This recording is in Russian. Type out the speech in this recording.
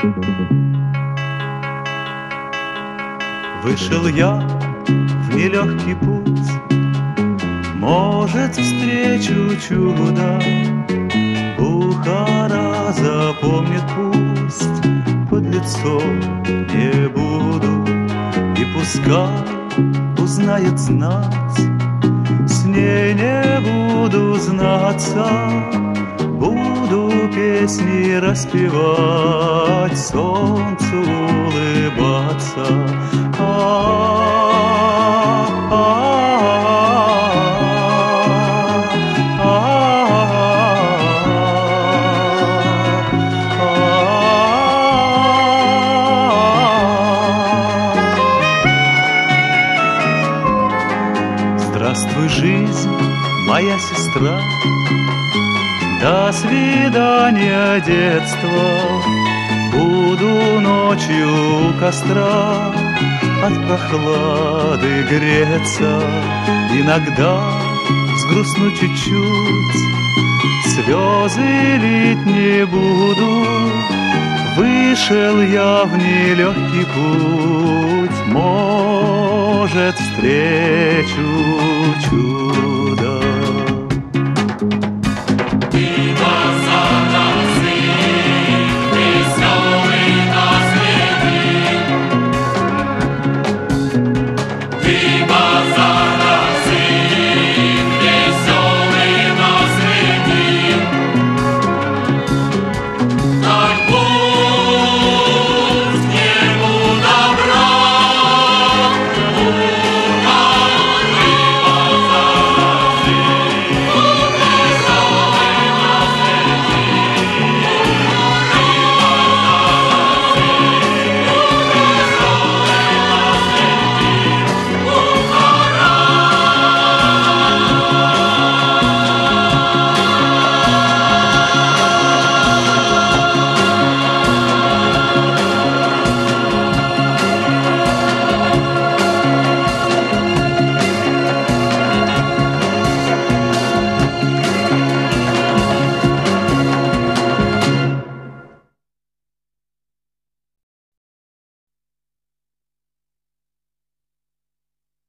Вышел я в нелегкий путь, может, встречу чудо. Бухара запомнит, пусть подлецом не буду. И пускай узнает знать, с ней не буду знаться. Буду песни распевать, солнцу улыбаться. Здравствуй, жизнь, моя сестра, до свидания, детство. Буду ночью у костра от прохлады греться. Иногда сгрустну чуть-чуть, слезы лить не буду. Вышел я в нелегкий путь, может, встречу чудо.